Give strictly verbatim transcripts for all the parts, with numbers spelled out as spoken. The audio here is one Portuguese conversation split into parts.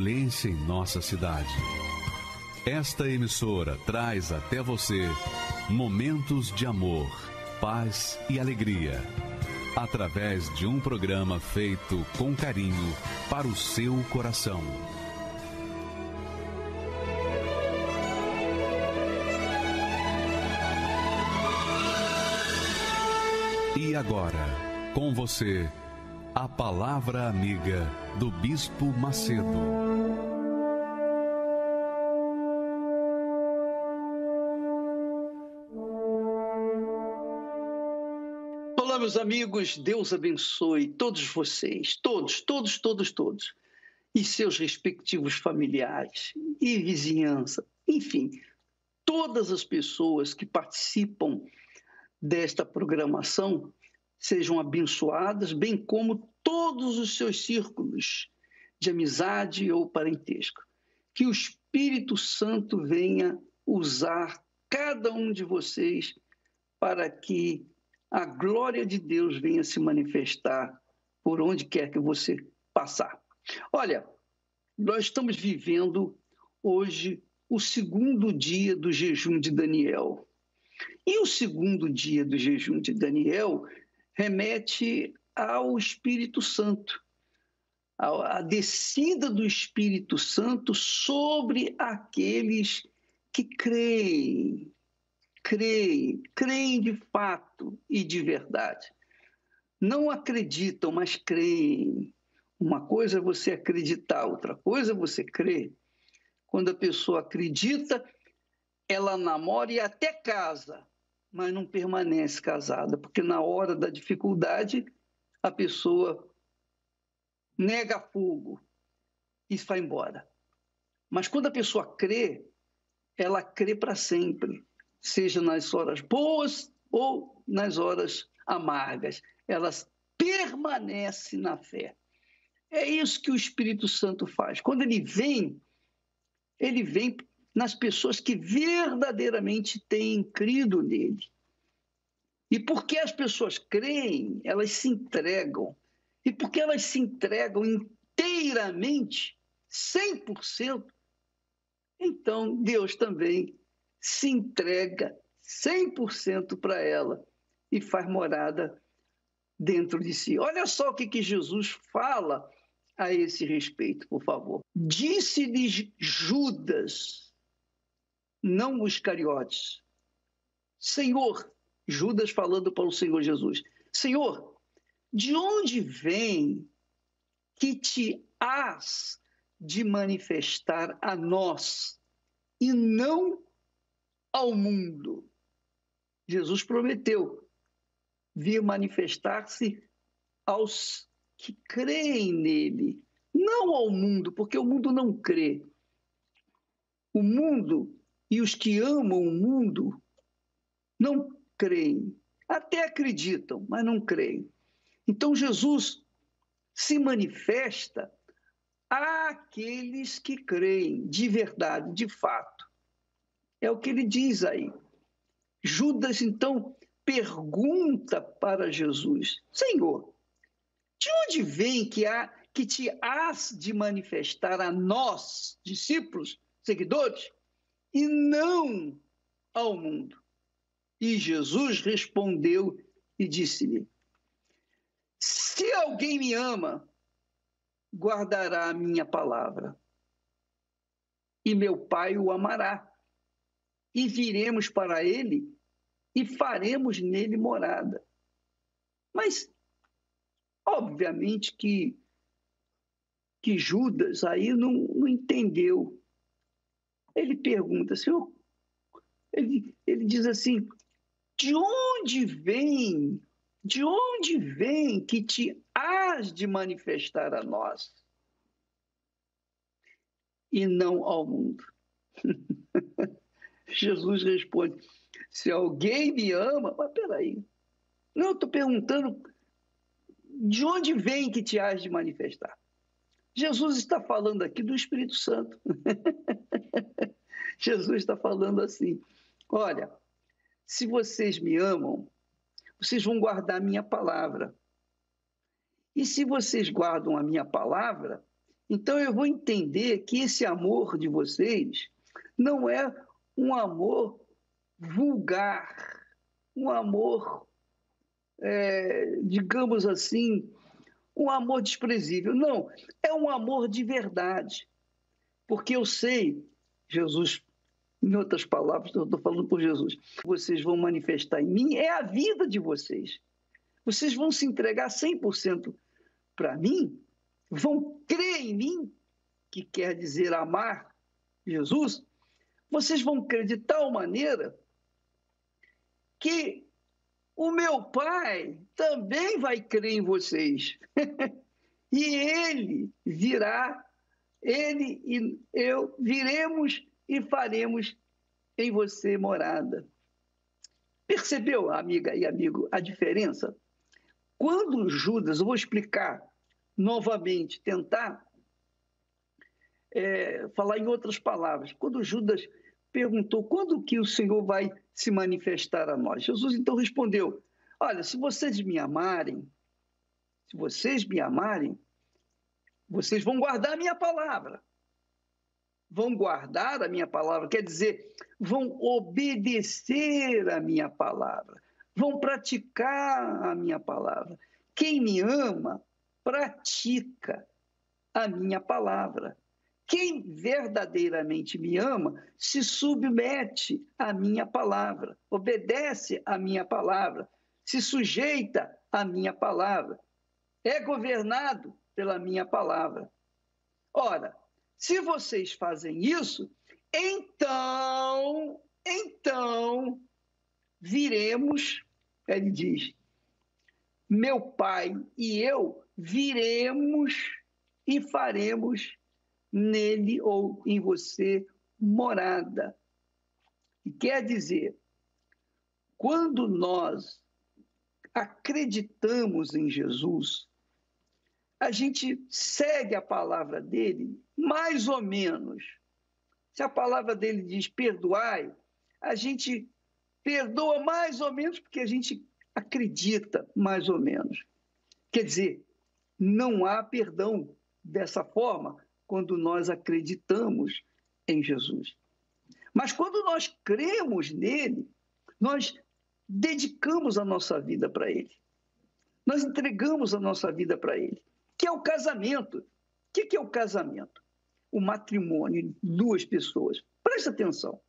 violência em nossa cidade. Esta emissora traz até você momentos de amor, paz e alegria, através de um programa feito com carinho para o seu coração. E agora, com você, a Palavra Amiga do Bispo Macedo. Olá, meus amigos, Deus abençoe todos vocês, todos, todos, todos, todos, e seus respectivos familiares e vizinhança, enfim, todas as pessoas que participam desta programação sejam abençoadas, bem como todos os seus círculos de amizade ou parentesco. Que o Espírito Santo venha usar cada um de vocês para que a glória de Deus venha se manifestar por onde quer que você passar. Olha, nós estamos vivendo hoje o segundo dia do jejum de Daniel. E o segundo dia do jejum de Daniel remete ao Espírito Santo, a descida do Espírito Santo sobre aqueles que creem, creem, creem de fato e de verdade. Não acreditam, mas creem. Uma coisa é você acreditar, outra coisa é você crer. Quando a pessoa acredita, ela namora e até casa, mas não permanece casada, porque na hora da dificuldade a pessoa nega fogo e vai embora. Mas quando a pessoa crê, ela crê para sempre, seja nas horas boas ou nas horas amargas. Ela permanece na fé. É isso que o Espírito Santo faz. Quando ele vem, ele vem nas pessoas que verdadeiramente têm crido nele. E porque as pessoas creem, elas se entregam. E porque elas se entregam inteiramente, cem por cento, então Deus também se entrega cem por cento para ela e faz morada dentro de si. Olha só o que, que Jesus fala a esse respeito, por favor. Disse-lhes Judas, não os Iscariotes: Senhor, Judas falando para o Senhor Jesus, Senhor, de onde vem que te hás de manifestar a nós e não ao mundo? Jesus prometeu vir manifestar-se aos que creem nele, não ao mundo, porque o mundo não crê. O mundo e os que amam o mundo não creem. Até acreditam, mas não creem. Então Jesus se manifesta àqueles que creem de verdade, de fato. É o que ele diz aí. Judas, então, pergunta para Jesus: Senhor, de onde vem que, há, que te hás de manifestar a nós, discípulos, seguidores, e não ao mundo? E Jesus respondeu e disse-lhe: Se alguém me ama, guardará a minha palavra, e meu Pai o amará, e viremos para ele e faremos nele morada. Mas, obviamente que, que Judas aí não, não entendeu. Ele pergunta, Senhor, ele, ele diz assim: de onde vem, de onde vem que te hás de manifestar a nós e não ao mundo? Jesus responde: se alguém me ama, mas peraí, não, eu estou perguntando de onde vem que te hás de manifestar. Jesus está falando aqui do Espírito Santo. Jesus está falando assim: olha, se vocês me amam, vocês vão guardar a minha palavra. E se vocês guardam a minha palavra, Então eu vou entender que esse amor de vocês não é um amor vulgar, um amor, é, digamos assim, um amor desprezível. Não, é um amor de verdade. Porque eu sei, Jesus, em outras palavras, eu estou falando por Jesus, vocês vão manifestar em mim, é a vida de vocês. Vocês vão se entregar cem por cento para mim, vão crer em mim, que quer dizer amar Jesus, vocês vão crer de tal maneira que o meu Pai também vai crer em vocês. E ele virá, ele e eu viremos e faremos em você morada. Percebeu, amiga e amigo, a diferença? Quando Judas, eu vou explicar novamente, tentar é, falar em outras palavras. Quando Judas perguntou quando que o Senhor vai se manifestar a nós, Jesus então respondeu: olha, se vocês me amarem, se vocês me amarem, vocês vão guardar a minha palavra. Vão guardar a minha palavra, quer dizer, vão obedecer a minha palavra, vão praticar a minha palavra. Quem me ama, pratica a minha palavra. Quem verdadeiramente me ama, se submete à minha palavra, obedece à minha palavra, se sujeita à minha palavra, é governado pela minha palavra. Ora, se vocês fazem isso, então, então, viremos, ele diz, meu Pai e eu viremos e faremos nele ou em você morada. E quer dizer, quando nós acreditamos em Jesus, a gente segue a palavra dele mais ou menos. Se a palavra dele diz perdoai, a gente perdoa mais ou menos porque a gente acredita mais ou menos. Quer dizer, não há perdão dessa forma quando nós acreditamos em Jesus. Mas quando nós cremos nele, nós dedicamos a nossa vida para ele. Nós entregamos a nossa vida para ele, que é o casamento. O que é o casamento? O matrimônio de duas pessoas. Presta atenção.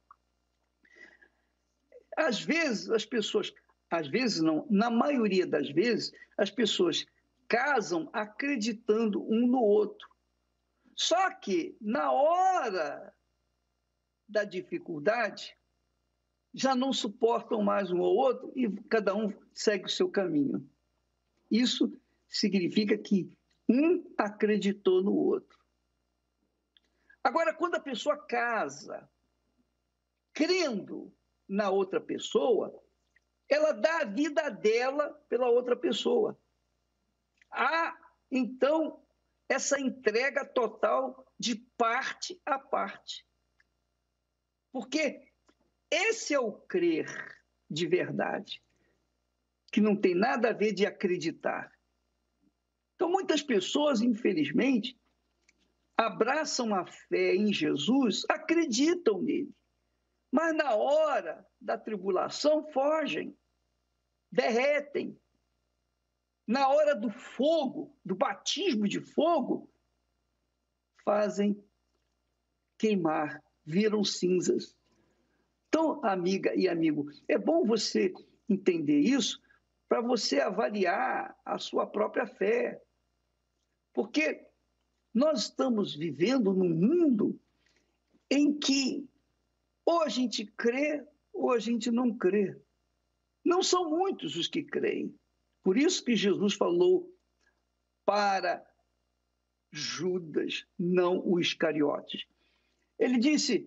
Às vezes, as pessoas... Às vezes não, na maioria das vezes, as pessoas casam acreditando um no outro. Só que, na hora da dificuldade, já não suportam mais um ao outro e cada um segue o seu caminho. Isso significa que um acreditou no outro. Agora, quando a pessoa casa, crendo na outra pessoa, ela dá a vida dela pela outra pessoa. Há, então, essa entrega total de parte a parte. Porque esse é o crer de verdade, que não tem nada a ver de acreditar. Então, muitas pessoas, infelizmente, abraçam a fé em Jesus, acreditam nele, mas na hora da tribulação fogem, derretem. Na hora do fogo, do batismo de fogo, fazem queimar, viram cinzas. Então, amiga e amigo, é bom você entender isso para você avaliar a sua própria fé. Porque nós estamos vivendo num mundo em que ou a gente crê ou a gente não crê. Não são muitos os que creem. Por isso que Jesus falou para Judas, não o Iscariotes. Ele disse,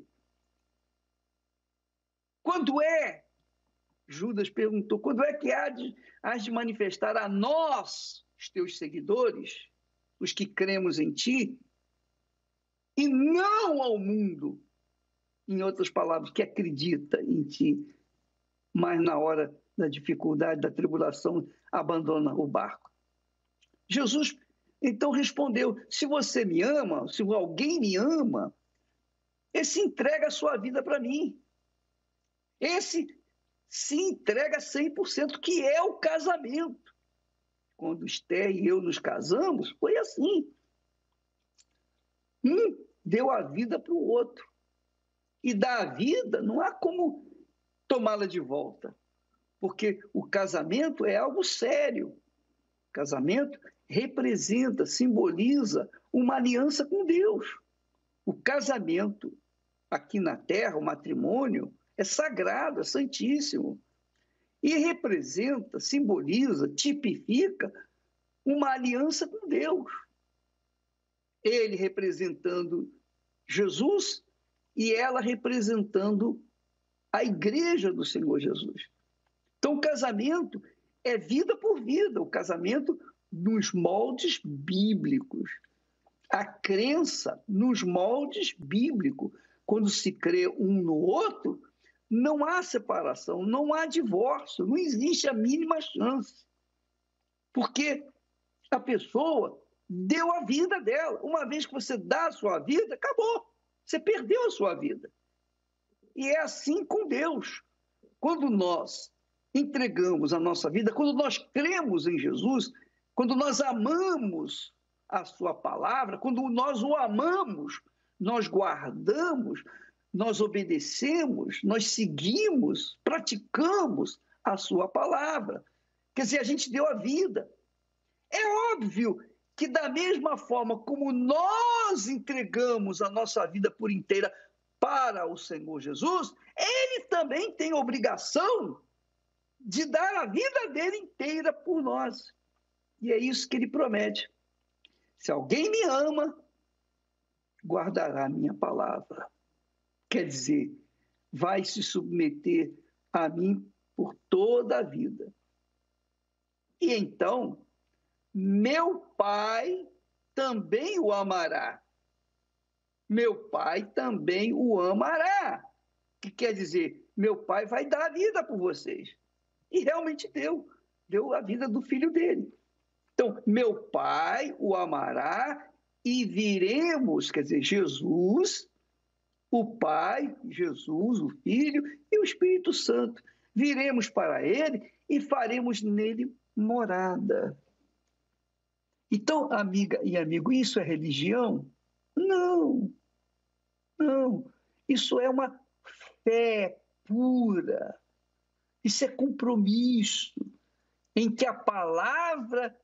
quando é, Judas perguntou, quando é que há de, há de manifestar a nós, os teus seguidores, os que cremos em ti, e não ao mundo, em outras palavras, que acredita em ti, mas na hora da dificuldade, da tribulação, abandona o barco. Jesus, Então respondeu: se você me ama, se alguém me ama, esse entrega a sua vida para mim. Esse se entrega cem por cento, que é o casamento. Quando Esther e eu nos casamos, foi assim. Um deu a vida para o outro. E dar a vida não há como tomá-la de volta, porque o casamento é algo sério. O casamento representa, simboliza uma aliança com Deus. O casamento aqui na Terra, o matrimônio, é sagrado, é santíssimo. E representa, simboliza, tipifica uma aliança com Deus. Ele representando Jesus e ela representando a igreja do Senhor Jesus. Então, o casamento é vida por vida, o casamento nos moldes bíblicos. A crença nos moldes bíblicos. Quando se crê um no outro, não há separação, não há divórcio, não existe a mínima chance. Porque a pessoa deu a vida dela. Uma vez que você dá a sua vida, acabou. Você perdeu a sua vida. E é assim com Deus. Quando nós entregamos a nossa vida, quando nós cremos em Jesus, quando nós amamos a sua palavra, quando nós o amamos, nós guardamos, nós obedecemos, nós seguimos, praticamos a sua palavra. Quer dizer, a gente deu a vida. É óbvio que da mesma forma como nós entregamos a nossa vida por inteira para o Senhor Jesus, ele também tem a obrigação de dar a vida dele inteira por nós. E é isso que ele promete. Se alguém me ama, guardará a minha palavra. Quer dizer, vai se submeter a mim por toda a vida. E então, meu Pai também o amará. Meu Pai também o amará. Que quer dizer, meu Pai vai dar a vida por vocês. E realmente deu. Deu a vida do filho dele. Então, meu Pai o amará e viremos, quer dizer, Jesus, o Pai, Jesus, o Filho e o Espírito Santo. Viremos para ele e faremos nele morada. Então, amiga e amigo, isso é religião? Não, não. Isso é uma fé pura. Isso é compromisso em que a palavra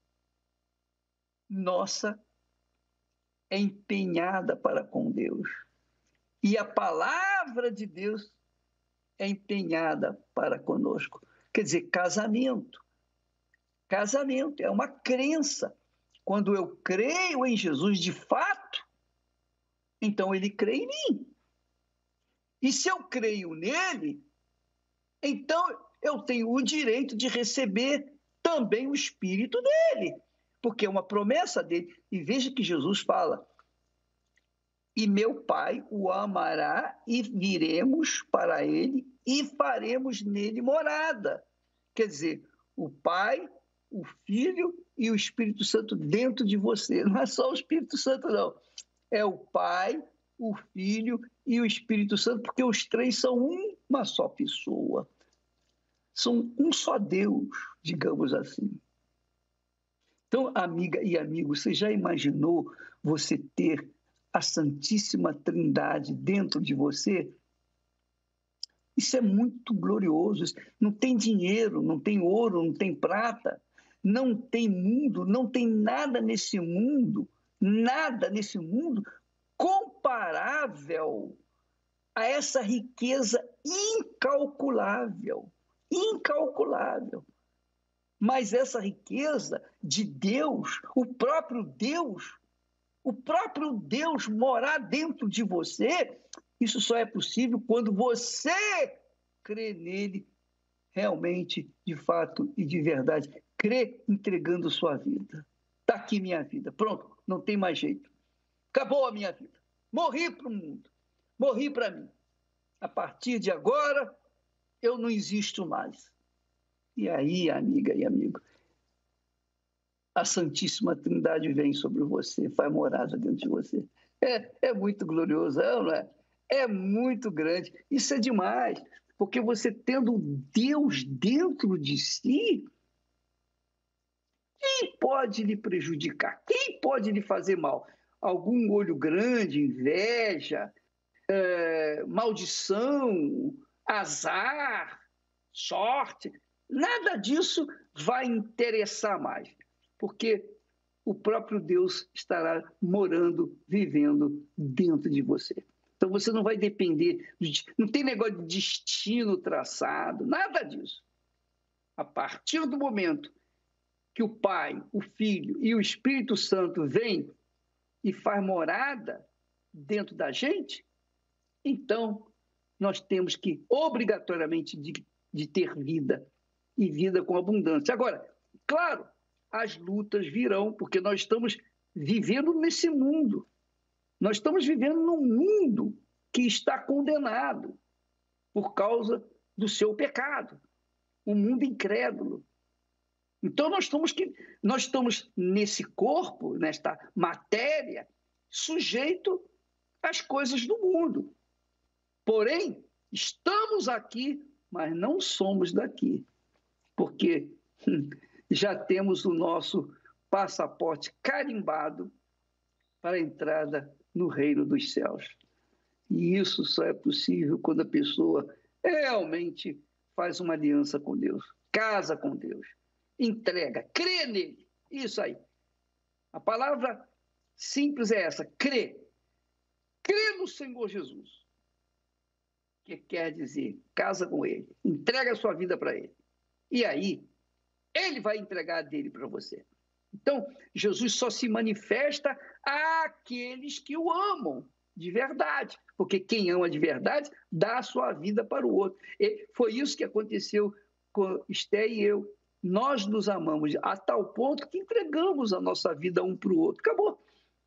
nossa é empenhada para com Deus. E a palavra de Deus é empenhada para conosco. Quer dizer, casamento. Casamento é uma crença. Quando eu creio em Jesus de fato, então ele crê em mim. E se eu creio nele, então eu tenho o direito de receber também o Espírito dele, porque é uma promessa dele. E veja que Jesus fala: e meu Pai o amará e viremos para ele e faremos nele morada. Quer dizer, o Pai, o Filho e o Espírito Santo dentro de você. Não é só o Espírito Santo, não. É o Pai, o Filho e o Espírito Santo, porque os três são uma só pessoa. São um só Deus, digamos assim. Então, amiga e amigo, você já imaginou você ter a Santíssima Trindade dentro de você? Isso é muito glorioso. Não tem dinheiro, não tem ouro, não tem prata, não tem mundo, não tem nada nesse mundo, nada nesse mundo comparável a essa riqueza incalculável, incalculável. Mas essa riqueza de Deus, o próprio Deus, o próprio Deus morar dentro de você, isso só é possível quando você crê nele realmente, de fato e de verdade. Crê entregando sua vida. Está aqui minha vida. Pronto, não tem mais jeito. Acabou a minha vida. Morri para o mundo. Morri para mim. A partir de agora, eu não existo mais. E aí, amiga e amigo, a Santíssima Trindade vem sobre você, faz morada dentro de você. É, é muito glorioso, não é? É muito grande. Isso é demais, porque você tendo Deus dentro de si, quem pode lhe prejudicar? Quem pode lhe fazer mal? Algum olho grande, inveja, é, maldição, azar, sorte, nada disso vai interessar mais, porque o próprio Deus estará morando, vivendo dentro de você. Então você não vai depender, de, não tem negócio de destino traçado, nada disso. A partir do momento que o Pai, o Filho e o Espírito Santo vêm e faz morada dentro da gente, então nós temos que, obrigatoriamente, de, de ter vida, e vida com abundância. Agora, claro, as lutas virão, porque nós estamos vivendo nesse mundo. Nós estamos vivendo num mundo que está condenado por causa do seu pecado. Um mundo incrédulo. Então, nós estamos, que, nós estamos nesse corpo, nesta matéria, sujeito às coisas do mundo. Porém, estamos aqui, mas não somos daqui. Porque hum, já temos o nosso passaporte carimbado para a entrada no reino dos céus. E isso só é possível quando a pessoa realmente faz uma aliança com Deus, casa com Deus, entrega, crê nele. Isso aí. A palavra simples é essa, crê. Crê no Senhor Jesus. Que quer dizer, casa com ele, entrega a sua vida para ele. E aí, ele vai entregar a dele para você. Então, Jesus só se manifesta àqueles que o amam de verdade. Porque quem ama de verdade dá a sua vida para o outro. E foi isso que aconteceu com Esté e eu. Nós nos amamos a tal ponto que entregamos a nossa vida um para o outro. Acabou.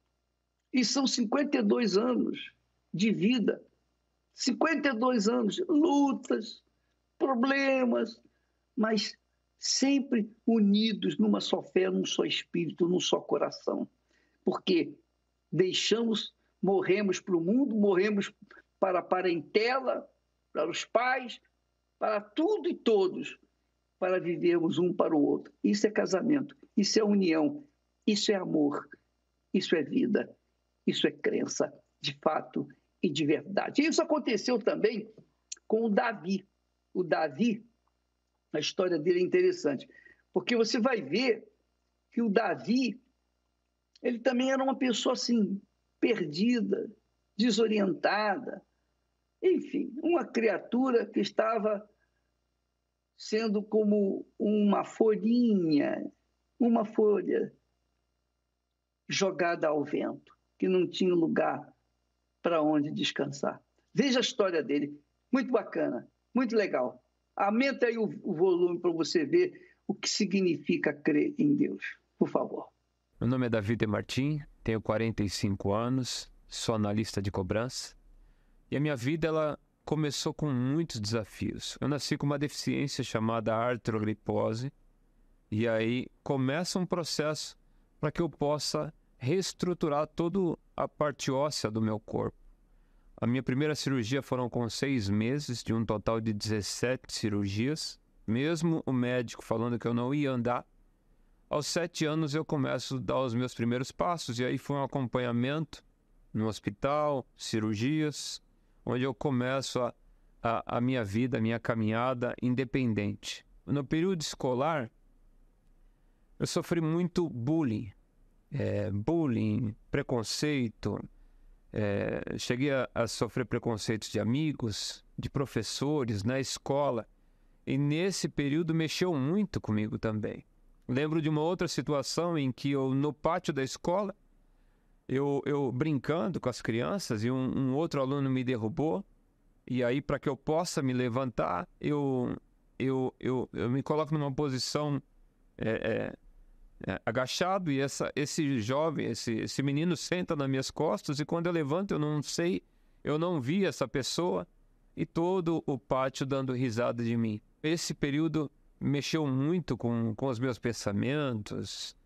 E são cinquenta e dois anos de vida. cinquenta e dois anos, lutas, problemas, mas sempre unidos numa só fé, num só espírito, num só coração. Porque deixamos, morremos para o mundo, morremos para a parentela, para os pais, para tudo e todos, para vivermos um para o outro. Isso é casamento, isso é união, isso é amor, isso é vida, isso é crença, de fato e de verdade. Isso aconteceu também com o Davi. O Davi, a história dele é interessante, porque você vai ver que o Davi, ele também era uma pessoa assim, perdida, desorientada, enfim, uma criatura que estava sendo como uma folhinha, uma folha jogada ao vento, que não tinha lugar para onde descansar. Veja a história dele, muito bacana, muito legal. Aumenta aí o, o volume para você ver o que significa crer em Deus, por favor. Meu nome é Davi Martim, tenho quarenta e cinco anos, sou analista de cobrança e a minha vida ela começou com muitos desafios. Eu nasci com uma deficiência chamada artrogripose e aí começa um processo para que eu possa reestruturar toda a parte óssea do meu corpo. A minha primeira cirurgia foram com seis meses, de um total de dezessete cirurgias. Mesmo o médico falando que eu não ia andar, aos sete anos eu começo a dar os meus primeiros passos. E aí foi um acompanhamento no hospital, cirurgias, onde eu começo a, a, a minha vida, a minha caminhada independente. No período escolar, eu sofri muito bullying. É, bullying, preconceito, é, cheguei a, a sofrer preconceitos de amigos, de professores, na escola, e nesse período mexeu muito comigo também. Lembro de uma outra situação em que eu, no pátio da escola, eu, eu brincando com as crianças, e um, um outro aluno me derrubou, e aí para que eu possa me levantar, eu, eu, eu, eu me coloco numa posição é, é, É, agachado, e essa, esse jovem, esse, esse menino senta nas minhas costas, e quando eu levanto eu não sei, eu não vi essa pessoa, e todo o pátio dando risada de mim. Esse período mexeu muito com, com os meus pensamentos,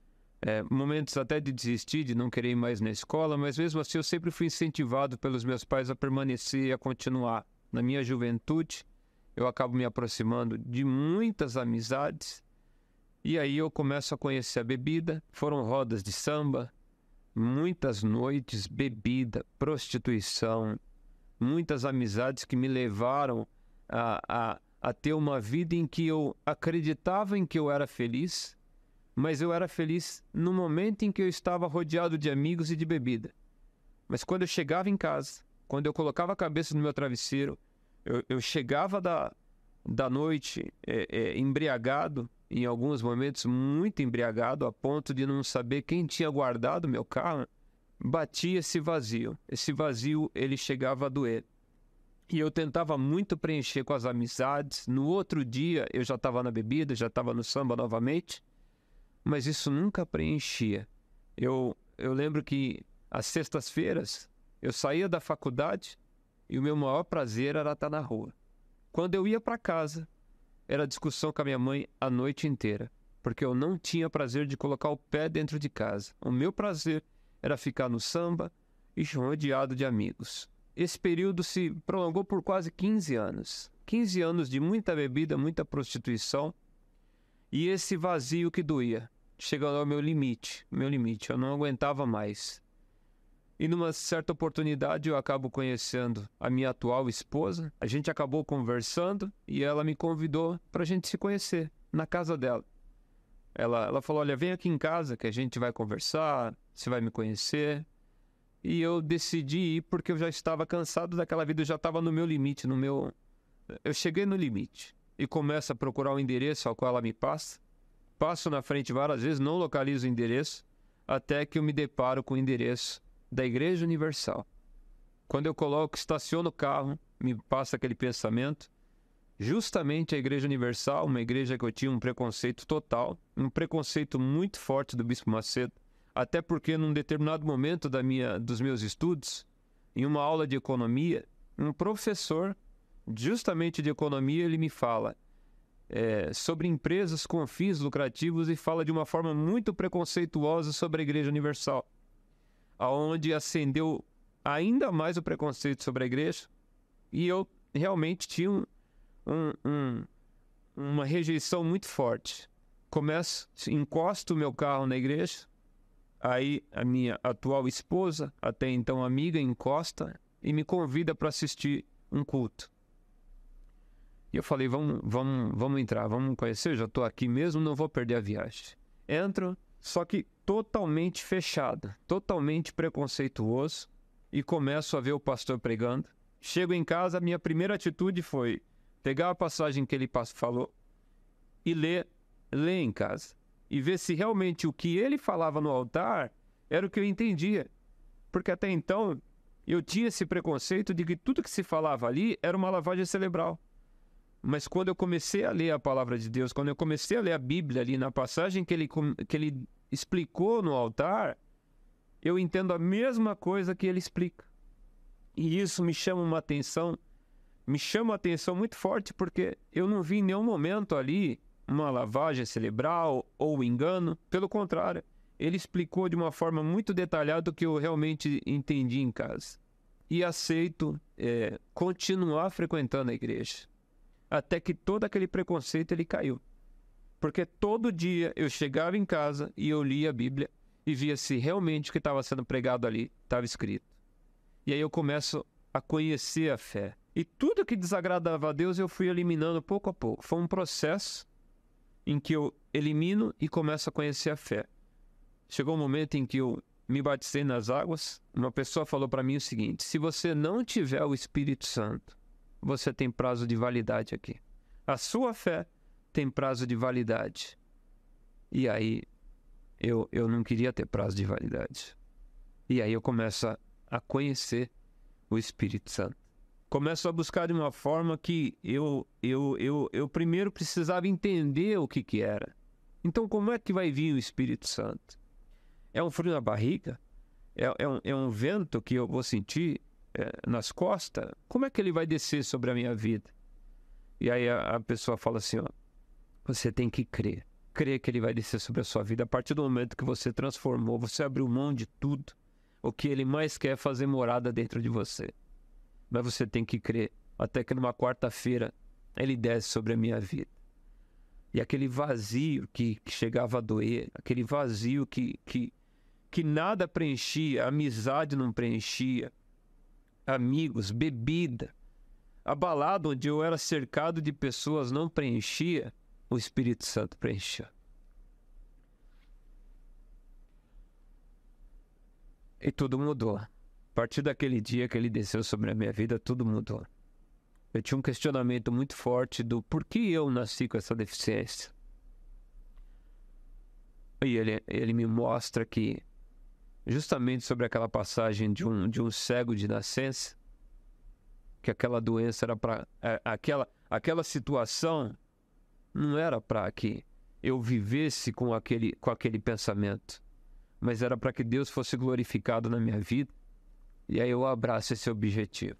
é, momentos até de desistir, de não querer ir mais na escola, mas mesmo assim eu sempre fui incentivado pelos meus pais a permanecer e a continuar. Na minha juventude, eu acabo me aproximando de muitas amizades, e aí eu começo a conhecer a bebida. Foram rodas de samba, muitas noites, bebida, prostituição, muitas amizades que me levaram a, a, a ter uma vida em que eu acreditava em que eu era feliz, mas eu era feliz no momento em que eu estava rodeado de amigos e de bebida. Mas quando eu chegava em casa, quando eu colocava a cabeça no meu travesseiro, eu, eu chegava da, da noite é, é, embriagado, em alguns momentos muito embriagado, a ponto de não saber quem tinha guardado meu carro, batia esse vazio. Esse vazio, ele chegava a doer. E eu tentava muito preencher com as amizades. No outro dia, eu já estava na bebida, já estava no samba novamente, mas isso nunca preenchia. Eu, eu lembro que às sextas-feiras, eu saía da faculdade e o meu maior prazer era estar na rua. Quando eu ia para casa, era discussão com a minha mãe a noite inteira, porque eu não tinha prazer de colocar o pé dentro de casa. O meu prazer era ficar no samba e rodeado de amigos. Esse período se prolongou por quase quinze anos. quinze anos de muita bebida, muita prostituição, e esse vazio que doía, chegando ao meu limite, meu limite, eu não aguentava mais. E numa certa oportunidade eu acabo conhecendo a minha atual esposa. A gente acabou conversando e ela me convidou para a gente se conhecer na casa dela. Ela, ela falou, olha, vem aqui em casa que a gente vai conversar, você vai me conhecer. E eu decidi ir porque eu já estava cansado daquela vida, eu já estava no meu limite, no meu... Eu cheguei no limite e começo a procurar o endereço ao qual ela me passa. Passo na frente várias vezes, não localizo o endereço, até que eu me deparo com o endereço da Igreja Universal. Quando eu coloco, estaciono o carro, me passa aquele pensamento. Justamente a Igreja Universal, uma igreja que eu tinha um preconceito total, um preconceito muito forte do Bispo Macedo, até porque num determinado momento da minha, dos meus estudos, em uma aula de economia, um professor, justamente de economia, ele me fala é, sobre empresas com fins lucrativos e fala de uma forma muito preconceituosa sobre a Igreja Universal, aonde acendeu ainda mais o preconceito sobre a igreja, e eu realmente tinha um, um, um, uma rejeição muito forte. Começo, encosto o meu carro na igreja, aí a minha atual esposa, até então amiga, encosta e me convida para assistir um culto. E eu falei, vamos, vamos, vamos entrar, vamos conhecer, eu já estou aqui mesmo, não vou perder a viagem. Entro, só que totalmente fechado, totalmente preconceituoso, e começo a ver o pastor pregando. Chego em casa, a minha primeira atitude foi pegar a passagem que ele falou e ler, ler em casa. E ver se realmente o que ele falava no altar era o que eu entendia. Porque até então eu tinha esse preconceito de que tudo que se falava ali era uma lavagem cerebral. Mas quando eu comecei a ler a palavra de Deus, quando eu comecei a ler a Bíblia ali na passagem que ele, que ele explicou no altar, eu entendo a mesma coisa que ele explica. E isso me chama uma atenção, me chama uma atenção muito forte, porque eu não vi em nenhum momento ali uma lavagem cerebral ou engano. Pelo contrário, ele explicou de uma forma muito detalhada o que eu realmente entendi em casa. E aceito é, continuar frequentando a igreja, até que todo aquele preconceito ele caiu. Porque todo dia eu chegava em casa e eu lia a Bíblia e via se realmente o que estava sendo pregado ali estava escrito. E aí eu começo a conhecer a fé. E tudo que desagradava a Deus eu fui eliminando pouco a pouco. Foi um processo em que eu elimino e começo a conhecer a fé. Chegou um momento em que eu me batizei nas águas. Uma pessoa falou para mim o seguinte: se você não tiver o Espírito Santo, você tem prazo de validade aqui. A sua fé tem prazo de validade. E aí eu, eu não queria ter prazo de validade. E aí eu começo a, a conhecer o Espírito Santo. Começo a buscar de uma forma que eu, eu, eu, eu primeiro precisava entender o que, que era. Então, como é que vai vir o Espírito Santo? É um frio na barriga? É, é, um, é um vento que eu vou sentir é, nas costas? Como é que ele vai descer sobre a minha vida? E aí a, a pessoa fala assim, ó, você tem que crer. crer que Ele vai descer sobre a sua vida. A partir do momento que você transformou, você abriu mão de tudo, o que Ele mais quer é fazer morada dentro de você. Mas você tem que crer, até que numa quarta-feira Ele desce sobre a minha vida. E aquele vazio que, que chegava a doer, aquele vazio que, que, que nada preenchia, amizade não preenchia, amigos, bebida, a balada onde eu era cercado de pessoas não preenchia, o Espírito Santo preencheu. E tudo mudou. A partir daquele dia que Ele desceu sobre a minha vida, tudo mudou. Eu tinha um questionamento muito forte do porquê eu nasci com essa deficiência. E ele, ele me mostra que, justamente sobre aquela passagem de um, de um cego de nascença, que aquela doença era para... Aquela, aquela situação não era para que eu vivesse com aquele, com aquele pensamento, mas era para que Deus fosse glorificado na minha vida. E aí eu abraço esse objetivo.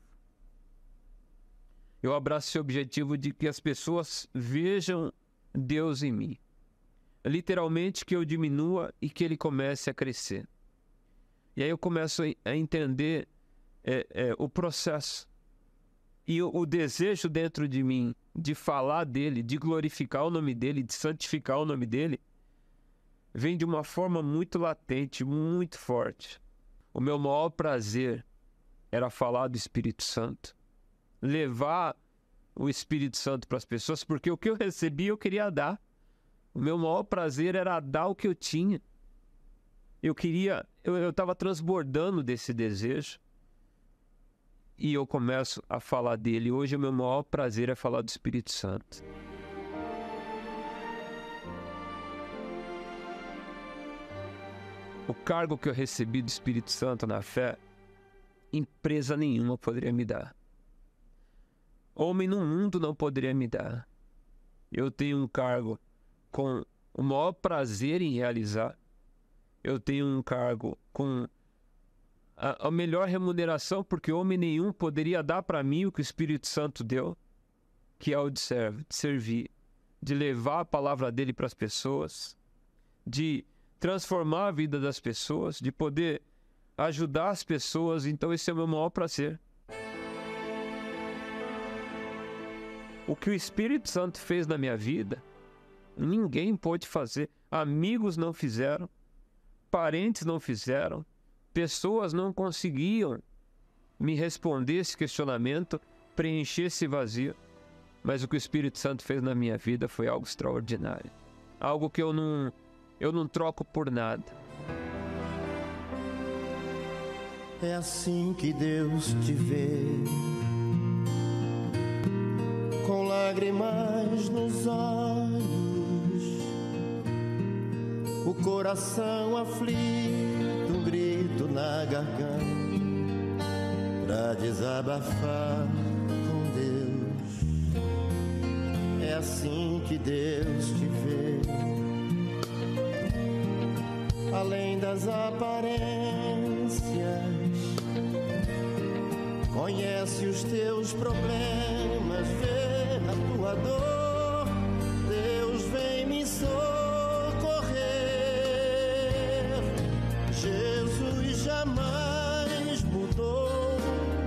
Eu abraço esse objetivo de que as pessoas vejam Deus em mim. Literalmente que eu diminua e que Ele comece a crescer. E aí eu começo a entender é, é, o processo. E o, o desejo dentro de mim de falar dEle, de glorificar o nome dEle, de santificar o nome dEle, vem de uma forma muito latente, muito forte. O meu maior prazer era falar do Espírito Santo. Levar o Espírito Santo para as pessoas, porque o que eu recebi eu queria dar. O meu maior prazer era dar o que eu tinha. Eu queria, eu estava transbordando desse desejo. E eu começo a falar dele. Hoje o meu maior prazer é falar do Espírito Santo. O cargo que eu recebi do Espírito Santo na fé, empresa nenhuma poderia me dar. Homem no mundo não poderia me dar. Eu tenho um cargo com o maior prazer em realizar. Eu tenho um cargo com a, a melhor remuneração, porque homem nenhum poderia dar para mim o que o Espírito Santo deu, que é o de serve, de servir, de levar a palavra dele para as pessoas, de transformar a vida das pessoas, de poder ajudar as pessoas. Então esse é o meu maior prazer. O que o Espírito Santo fez na minha vida, ninguém pôde fazer. Amigos não fizeram, parentes não fizeram, pessoas não conseguiam me responder esse questionamento, preencher esse vazio. Mas o que o Espírito Santo fez na minha vida foi algo extraordinário. Algo que eu não, eu não troco por nada. É assim que Deus te vê, com lágrimas nos olhos, o coração aflito, um grito na garganta, pra desabafar com Deus. É assim que Deus te vê, além das aparências, conhece os teus problemas, vê a tua dor. Deus vem me socorrer. Jesus jamais mudou,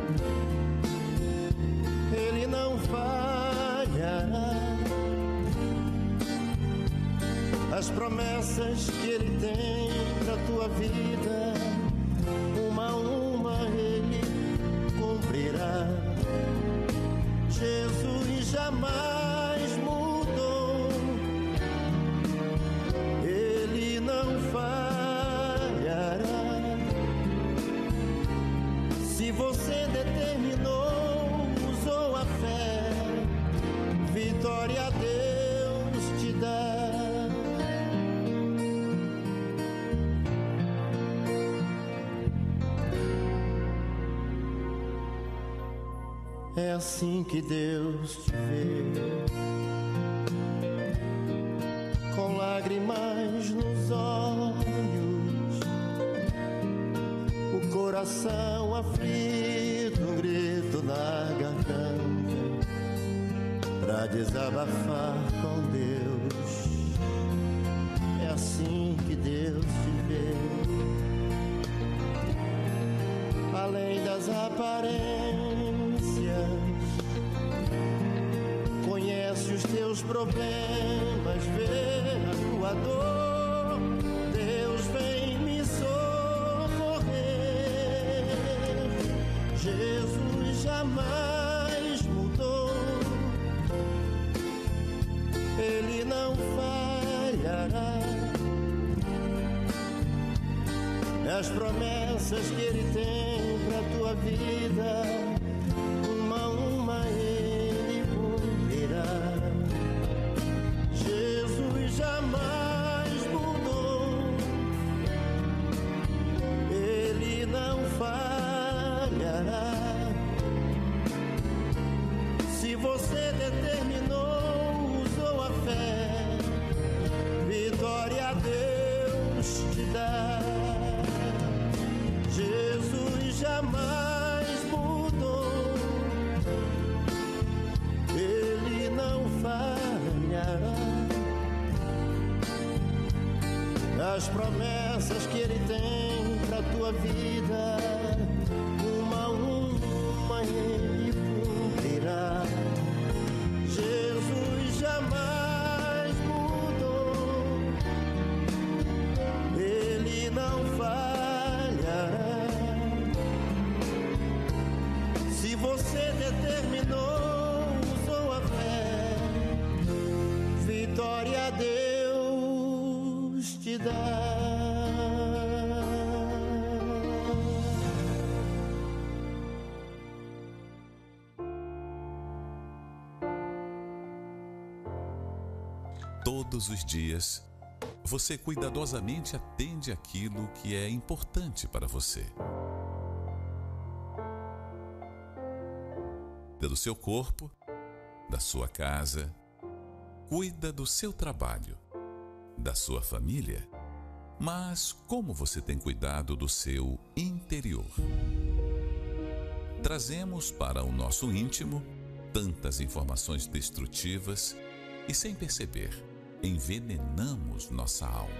Ele não falhará. As promessas que Ele tem pra tua vida, uma a uma Ele cumprirá. Jesus jamais mudou, Ele não falhará. Se você determinou, usou a fé, vitória Deus te dá. É assim que Deus te vê, com lágrimas nos olhos, o coração aflito, um grito na garganta, pra desabafar com Deus. assim que Deus te vê. Além das aparências, conhece os teus problemas, vê a tua dor. Deus vem me socorrer. Jesus jamais mudou, Ele não falhará. As promessas que Ele tem pra tua vida, uma a uma Ele cumprirá. Jesus jamais mudou, Ele não falhará. Se você determinou, usou a fé, vitória a Deus te dá. Jesus jamais mudou, Ele não falhará. As promessas que Ele tem pra tua vida, uma a uma Ele cumprirá. Jesus jamais mudou, Ele não falhará. Se você determinou, usou a fé, vitória a Deus te dá. Todos os dias, você cuidadosamente atende aquilo que é importante para você. Cuida do seu corpo, da sua casa, cuida do seu trabalho, da sua família. Mas como você tem cuidado do seu interior? Trazemos para o nosso íntimo tantas informações destrutivas e, sem perceber, envenenamos nossa alma.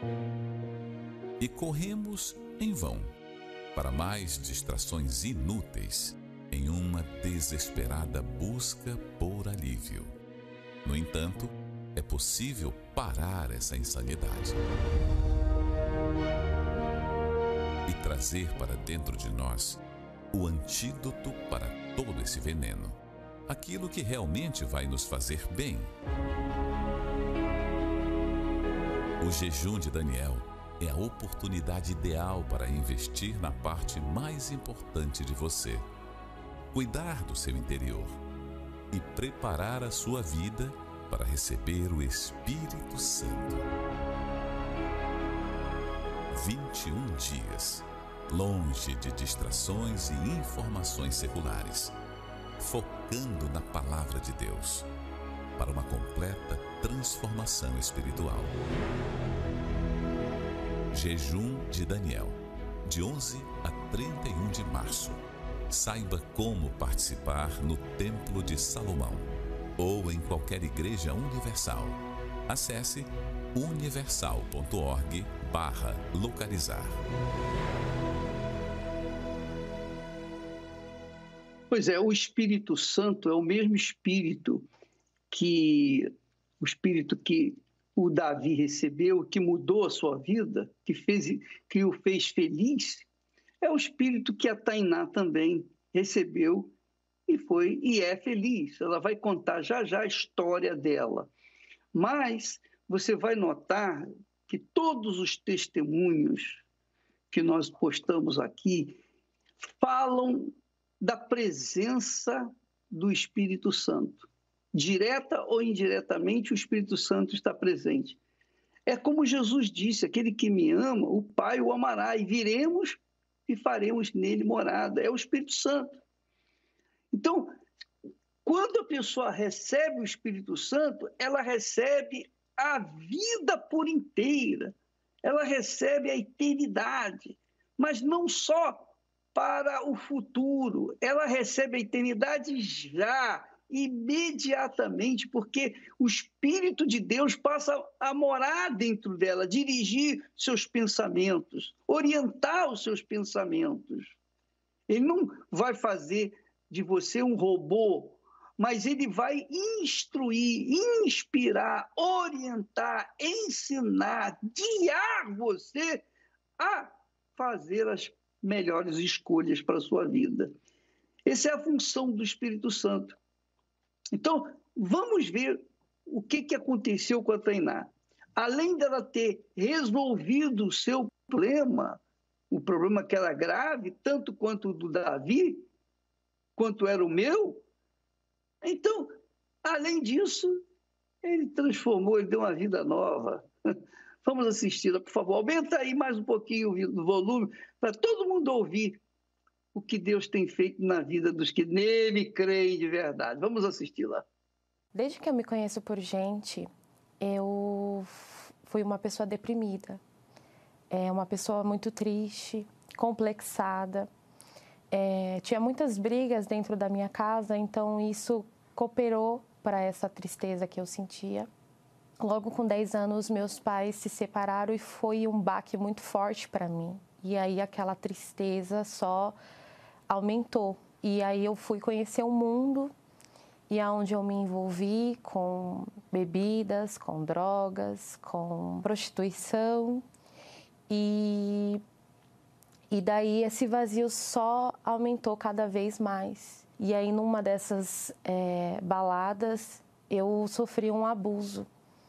E corremos em vão para mais distrações inúteis em uma desesperada busca por alívio. No entanto, é possível parar essa insanidade e trazer para dentro de nós o antídoto para todo esse veneno, aquilo que realmente vai nos fazer bem. O jejum de Daniel é a oportunidade ideal para investir na parte mais importante de você: cuidar do seu interior e preparar a sua vida para receber o Espírito Santo. vinte e um dias, longe de distrações e informações seculares, focando na Palavra de Deus, para uma completa transformação espiritual. Jejum de Daniel, de onze a trinta e um de março. Saiba como participar no Templo de Salomão ou em qualquer igreja universal. Acesse universal ponto org barra localizar. Pois é, o Espírito Santo é o mesmo Espírito que o Espírito que o Davi recebeu, que mudou a sua vida, que, fez, que o fez feliz. É o Espírito que a Tainá também recebeu e foi e é feliz. Ela vai contar já já a história dela. Mas você vai notar que todos os testemunhos que nós postamos aqui falam da presença do Espírito Santo. Direta ou indiretamente, o Espírito Santo está presente. É como Jesus disse: aquele que me ama, o Pai o amará, e viremos e faremos nele morada. É o Espírito Santo. Então, quando a pessoa recebe o Espírito Santo, ela recebe a vida por inteira, ela recebe a eternidade, mas não só para o futuro, ela recebe a eternidade já, imediatamente, porque o Espírito de Deus passa a morar dentro dela, dirigir seus pensamentos, orientar os seus pensamentos. Ele não vai fazer de você um robô, mas ele vai instruir, inspirar, orientar, ensinar, guiar você a fazer as melhores escolhas para a sua vida. Essa é a função do Espírito Santo. Então, vamos ver o que, que aconteceu com a Tainá. Além dela ter resolvido o seu problema, o problema que era grave, tanto quanto o do Davi, quanto era o meu, então, além disso, ele transformou, ele deu uma vida nova. Vamos assisti-la, por favor. Aumenta aí mais um pouquinho o volume, para todo mundo ouvir o que Deus tem feito na vida dos que nele creem de verdade. Vamos assisti-la. Desde que eu me conheço por gente, eu fui uma pessoa deprimida. É uma pessoa muito triste, complexada. É, tinha muitas brigas dentro da minha casa, então isso cooperou para essa tristeza que eu sentia. Logo com dez anos, meus pais se separaram e foi um baque muito forte para mim. E aí aquela tristeza só aumentou. E aí eu fui conhecer o mundo, e aonde eu me envolvi com bebidas, com drogas, com prostituição. E, e daí esse vazio só aumentou cada vez mais. E aí numa dessas é, baladas eu sofri um abuso.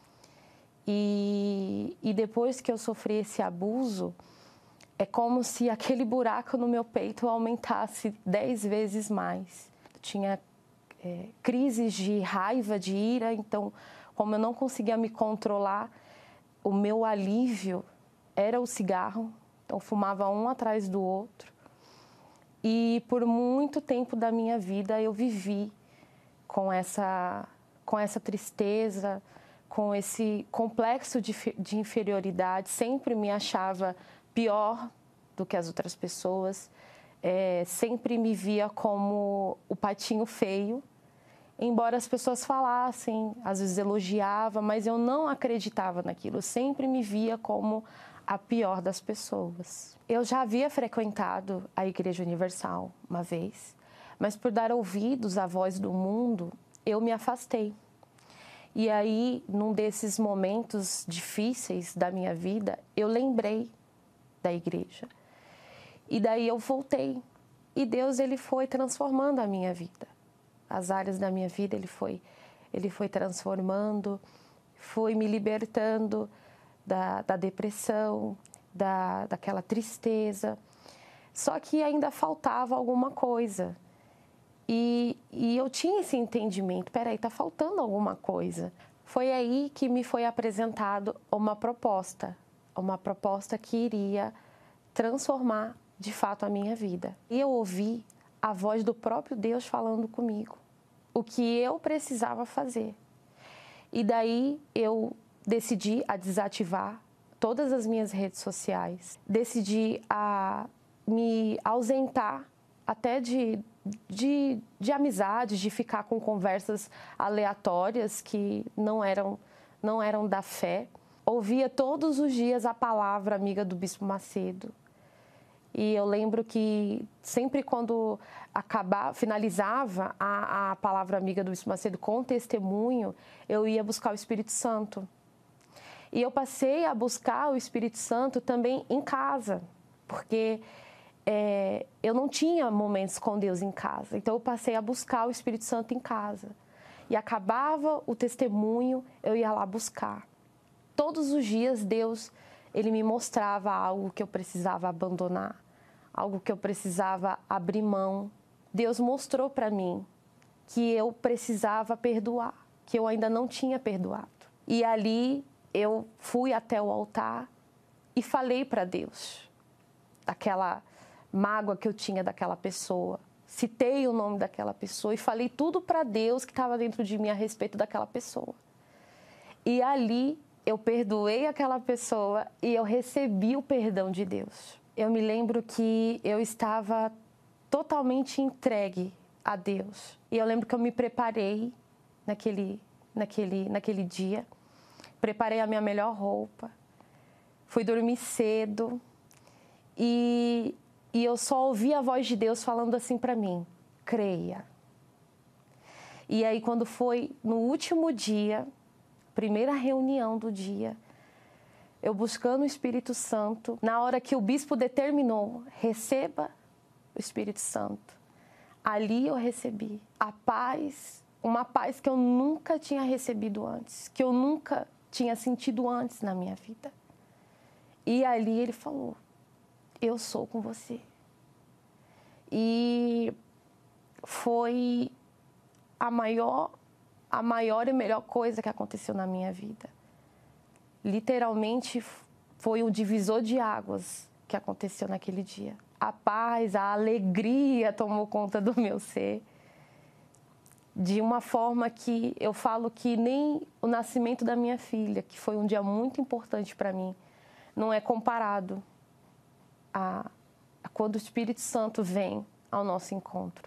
E, e depois que eu sofri esse abuso, é como se aquele buraco no meu peito aumentasse dez vezes mais. Eu tinha é, crises de raiva, de ira, então como eu não conseguia me controlar, o meu alívio era o cigarro, então fumava um atrás do outro. E por muito tempo da minha vida eu vivi com essa, com essa tristeza, com esse complexo de, de inferioridade, sempre me achava pior do que as outras pessoas, é, sempre me via como o patinho feio, embora as pessoas falassem, às vezes elogiava, mas eu não acreditava naquilo, eu sempre me via como a pior das pessoas. Eu já havia frequentado a Igreja Universal uma vez, mas por dar ouvidos à voz do mundo, eu me afastei. E aí, num desses momentos difíceis da minha vida, eu lembrei da igreja. E daí eu voltei. E Deus, ele foi transformando a minha vida. As áreas da minha vida, ele foi, ele foi transformando, foi me libertando da, da depressão, da, daquela tristeza. Só que ainda faltava alguma coisa. E, e eu tinha esse entendimento, peraí, está faltando alguma coisa. Foi aí que me foi apresentado uma proposta, uma proposta que iria transformar de fato a minha vida. E eu ouvi a voz do próprio Deus falando comigo, o que eu precisava fazer. E daí eu decidi a desativar todas as minhas redes sociais, decidi a me ausentar até de De, de amizades, de ficar com conversas aleatórias que não eram, não eram da fé. Ouvia todos os dias a palavra amiga do Bispo Macedo. E eu lembro que sempre quando acabava, finalizava a, a palavra amiga do Bispo Macedo com testemunho, eu ia buscar o Espírito Santo. E eu passei a buscar o Espírito Santo também em casa, porque É, eu não tinha momentos com Deus em casa, então eu passei a buscar o Espírito Santo em casa. E acabava o testemunho, eu ia lá buscar. Todos os dias Deus, ele me mostrava algo que eu precisava abandonar, algo que eu precisava abrir mão. Deus mostrou para mim que eu precisava perdoar, que eu ainda não tinha perdoado. E ali eu fui até o altar e falei para Deus daquela mágoa que eu tinha daquela pessoa. Citei o nome daquela pessoa e falei tudo para Deus que estava dentro de mim a respeito daquela pessoa. E ali eu perdoei aquela pessoa e eu recebi o perdão de Deus. Eu me lembro que eu estava totalmente entregue a Deus. E eu lembro que eu me preparei naquele, naquele, naquele dia, preparei a minha melhor roupa, fui dormir cedo e, e eu só ouvi a voz de Deus falando assim para mim: creia. E aí, quando foi no último dia, primeira reunião do dia, eu buscando o Espírito Santo, na hora que o bispo determinou, receba o Espírito Santo, ali eu recebi a paz, uma paz que eu nunca tinha recebido antes, que eu nunca tinha sentido antes na minha vida. E ali ele falou: eu sou com você. E foi a maior, a maior e melhor coisa que aconteceu na minha vida. Literalmente foi um divisor de águas que aconteceu naquele dia. A paz, a alegria tomou conta do meu ser, de uma forma que eu falo que nem o nascimento da minha filha, que foi um dia muito importante para mim, não é comparado a, a quando o Espírito Santo vem ao nosso encontro.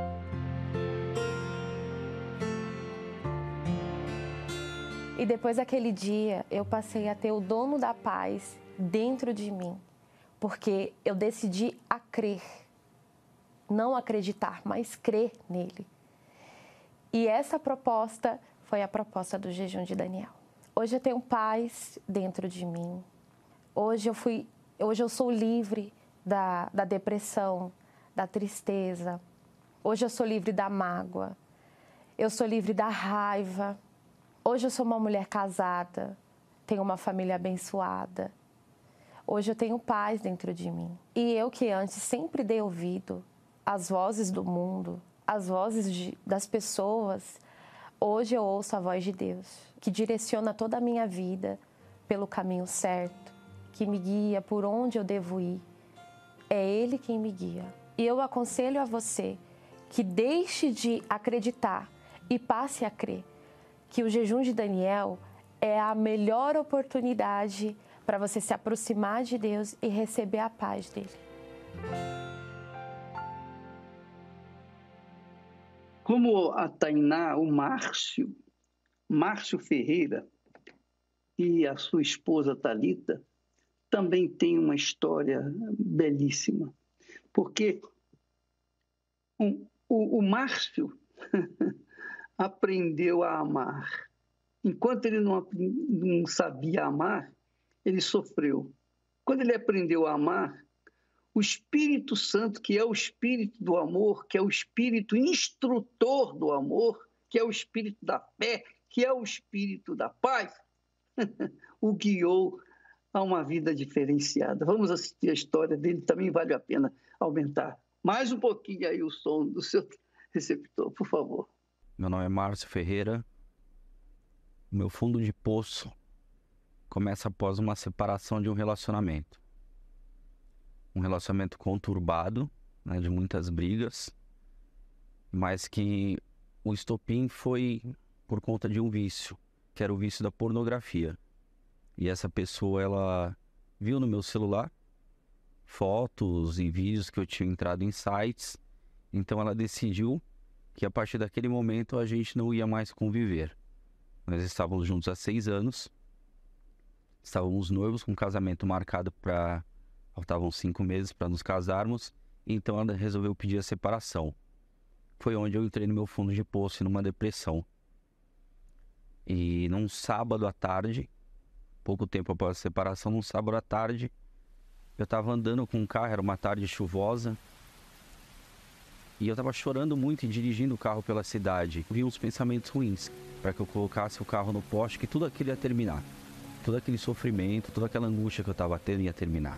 E depois daquele dia, eu passei a ter o dono da paz dentro de mim, porque eu decidi a crer, não acreditar, mas crer nele. E essa proposta foi a proposta do jejum de Daniel. Hoje eu tenho paz dentro de mim. Hoje eu, fui, hoje eu sou livre da, da depressão, da tristeza. Hoje eu sou livre da mágoa. Eu sou livre da raiva. Hoje eu sou uma mulher casada, tenho uma família abençoada. Hoje eu tenho paz dentro de mim. E eu que antes sempre dei ouvido às vozes do mundo, às vozes de, das pessoas, hoje eu ouço a voz de Deus, que direciona toda a minha vida pelo caminho certo, que me guia por onde eu devo ir. É Ele quem me guia. E eu aconselho a você que deixe de acreditar e passe a crer que o jejum de Daniel é a melhor oportunidade para você se aproximar de Deus e receber a paz dele. Como a Tainá, o Márcio, Márcio Ferreira e a sua esposa Thalita também têm uma história belíssima. Porque o, o, o Márcio aprendeu a amar. Enquanto ele não, não sabia amar, ele sofreu. Quando ele aprendeu a amar, o Espírito Santo, que é o Espírito do amor, que é o Espírito instrutor do amor, que é o Espírito da fé, que é o Espírito da paz, o guiou a uma vida diferenciada. Vamos assistir a história dele, também vale a pena aumentar mais um pouquinho aí o som do seu receptor, por favor. Meu nome é Márcio Ferreira. Meu fundo de poço começa após uma separação de um relacionamento. Um relacionamento conturbado, né, de muitas brigas, mas que o estopim foi por conta de um vício, que era o vício da pornografia. E essa pessoa, ela viu no meu celular fotos e vídeos que eu tinha entrado em sites, então ela decidiu que a partir daquele momento a gente não ia mais conviver. Nós estávamos juntos há seis anos, estávamos noivos, com um casamento marcado para... faltavam cinco meses para nos casarmos, então ela resolveu pedir a separação. Foi onde eu entrei no meu fundo de poço e numa depressão. E num sábado à tarde, pouco tempo após a separação, num sábado à tarde, eu estava andando com um carro, era uma tarde chuvosa, e eu estava chorando muito e dirigindo o carro pela cidade. Vi uns pensamentos ruins, para que eu colocasse o carro no poste, que tudo aquilo ia terminar. Todo aquele sofrimento, toda aquela angústia que eu estava tendo ia terminar.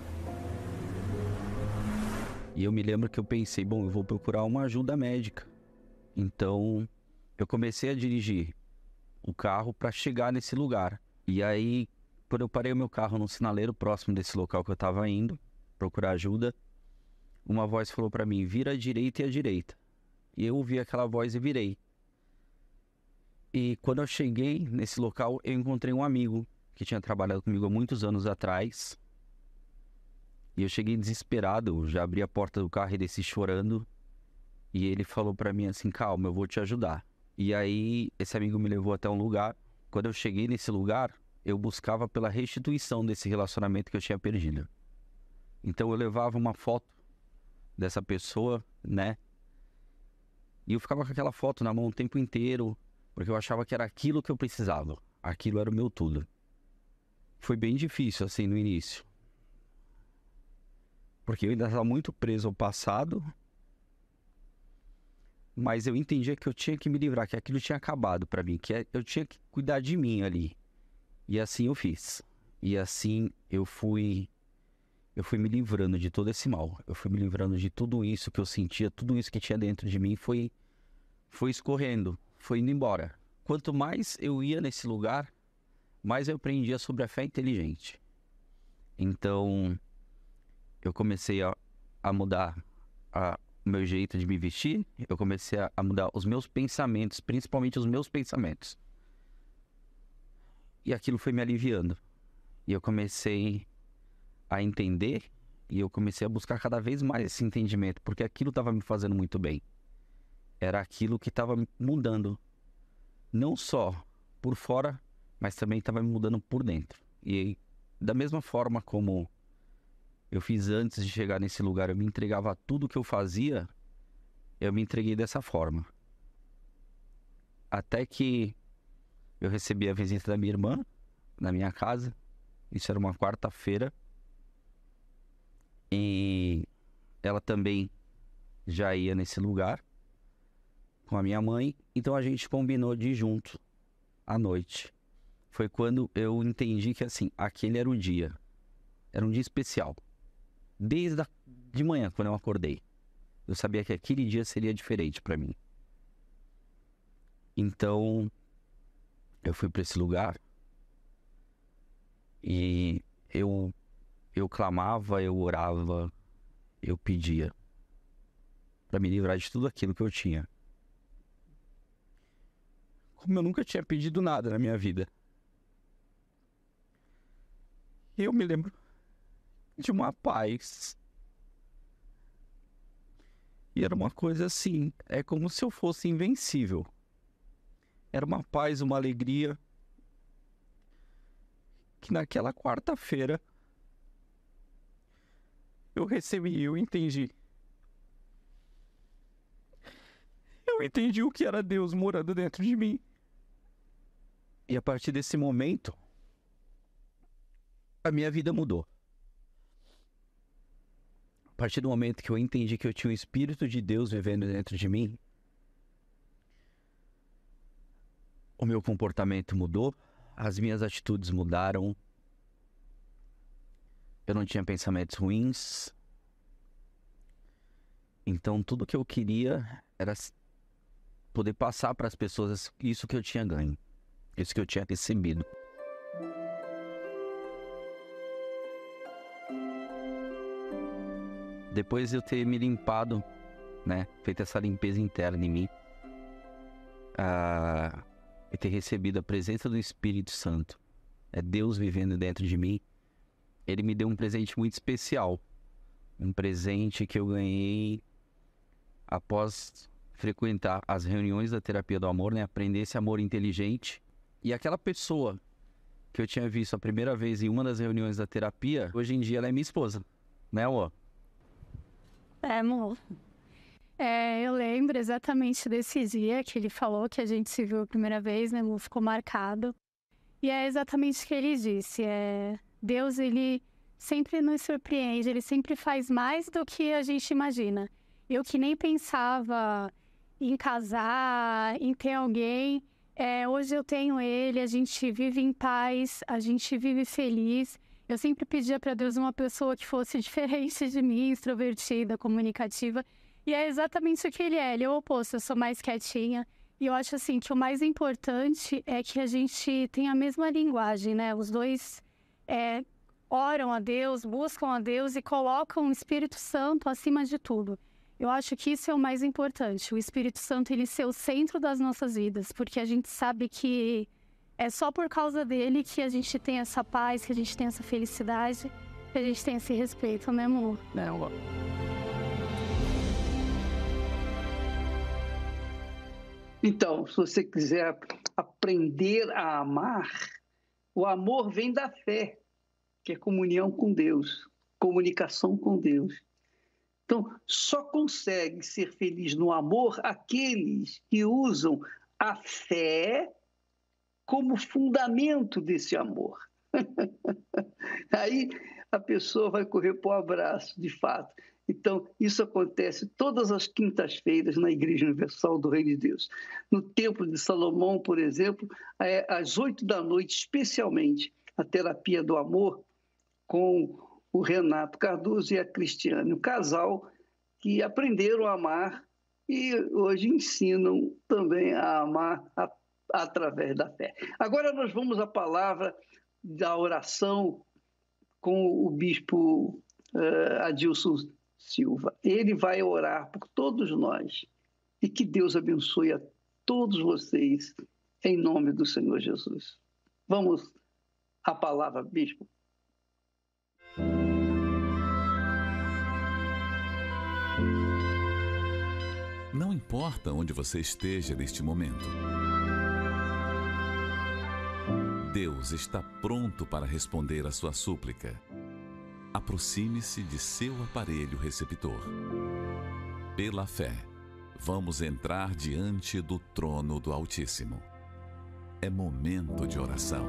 E eu me lembro que eu pensei, bom, eu vou procurar uma ajuda médica. Então, eu comecei a dirigir o carro para chegar nesse lugar. E aí, quando eu parei o meu carro num sinaleiro próximo desse local que eu estava indo, procurar ajuda, uma voz falou para mim, vira à direita e à direita. E eu ouvi aquela voz e virei. E quando eu cheguei nesse local, eu encontrei um amigo que tinha trabalhado comigo há muitos anos atrás. E eu cheguei desesperado, já abri a porta do carro e desci chorando. E ele falou pra mim assim, calma, eu vou te ajudar. E aí, esse amigo me levou até um lugar. Quando eu cheguei nesse lugar, eu buscava pela restituição desse relacionamento que eu tinha perdido. Então eu levava uma foto dessa pessoa, né? E eu ficava com aquela foto na mão o tempo inteiro, porque eu achava que era aquilo que eu precisava. Aquilo era o meu tudo. Foi bem difícil, assim, no início. Porque eu ainda estava muito preso ao passado, mas eu entendia que eu tinha que me livrar, que aquilo tinha acabado para mim, que eu tinha que cuidar de mim ali. E assim eu fiz. E assim eu fui... Eu fui me livrando de todo esse mal. Eu fui me livrando de tudo isso que eu sentia, tudo isso que tinha dentro de mim foi, foi escorrendo, foi indo embora. Quanto mais eu ia nesse lugar, mais eu aprendia sobre a fé inteligente. Então, eu comecei a, a mudar a, o meu jeito de me vestir, eu comecei a, a mudar os meus pensamentos, principalmente os meus pensamentos. E aquilo foi me aliviando. E eu comecei a entender, e eu comecei a buscar cada vez mais esse entendimento, porque aquilo estava me fazendo muito bem. Era aquilo que estava me mudando, não só por fora, mas também estava me mudando por dentro. E da mesma forma como eu fiz antes de chegar nesse lugar, eu me entregava a tudo que eu fazia, eu me entreguei dessa forma. Até que eu recebi a visita da minha irmã na minha casa. Isso era uma quarta-feira. E ela também já ia nesse lugar com a minha mãe. Então a gente combinou de ir junto à noite. Foi quando eu entendi que assim, aquele era o dia. Era um dia especial. Desde a... de manhã, quando eu acordei, eu sabia que aquele dia seria diferente para mim. Então eu fui para esse lugar e eu eu clamava, eu orava, eu pedia para me livrar de tudo aquilo que eu tinha. Como eu nunca tinha pedido nada na minha vida. E eu me lembro de uma paz. E era uma coisa assim, é como se eu fosse invencível. Era uma paz, uma alegria, que naquela quarta-feira eu recebi, eu entendi. Eu entendi o que era Deus morando dentro de mim. E a partir desse momento, a minha vida mudou. A partir do momento que eu entendi que eu tinha o Espírito de Deus vivendo dentro de mim, o meu comportamento mudou, as minhas atitudes mudaram. Eu não tinha pensamentos ruins. Então tudo que eu queria era poder passar para as pessoas isso que eu tinha ganho, isso que eu tinha recebido. Depois de eu ter me limpado, né, feito essa limpeza interna em mim, uh, e ter recebido a presença do Espírito Santo, é Deus vivendo dentro de mim, Ele me deu um presente muito especial. Um presente que eu ganhei após frequentar as reuniões da terapia do amor, né? Aprender esse amor inteligente. E aquela pessoa que eu tinha visto a primeira vez em uma das reuniões da terapia, hoje em dia ela é minha esposa, né, Ó? É, amor. É, eu lembro exatamente desse dia que ele falou que a gente se viu a primeira vez, né, amor? Ficou marcado. E é exatamente o que ele disse. É... Deus, ele sempre nos surpreende, ele sempre faz mais do que a gente imagina. Eu que nem pensava em casar, em ter alguém, é, hoje eu tenho ele, a gente vive em paz, a gente vive feliz. Eu sempre pedia para Deus uma pessoa que fosse diferente de mim, extrovertida, comunicativa. E é exatamente o que ele é, ele é o oposto, eu sou mais quietinha. E eu acho assim que o mais importante é que a gente tenha a mesma linguagem, né? Os dois... É, oram a Deus, buscam a Deus e colocam o Espírito Santo acima de tudo. Eu acho que isso é o mais importante, o Espírito Santo ele ser o centro das nossas vidas, porque a gente sabe que é só por causa dele que a gente tem essa paz, que a gente tem essa felicidade, que a gente tem esse respeito, né, amor? Não, Então, se você quiser aprender a amar, o amor vem da fé, que é comunhão com Deus, comunicação com Deus. Então, só consegue ser feliz no amor aqueles que usam a fé como fundamento desse amor. Aí a pessoa vai correr para o abraço, de fato. Então, isso acontece todas as quintas-feiras na Igreja Universal do Reino de Deus. No Templo de Salomão, por exemplo, é às oito da noite, especialmente, a terapia do amor com o Renato Cardoso e a Cristiane, um casal que aprenderam a amar e hoje ensinam também a amar a, através da fé. Agora nós vamos à palavra da oração com o bispo uh, Adilson Silva. Ele vai orar por todos nós e que Deus abençoe a todos vocês em nome do Senhor Jesus. Vamos à palavra, bispo. Não importa onde você esteja neste momento, Deus está pronto para responder a sua súplica. Aproxime-se de seu aparelho receptor. Pela fé, vamos entrar diante do trono do Altíssimo. É momento de oração.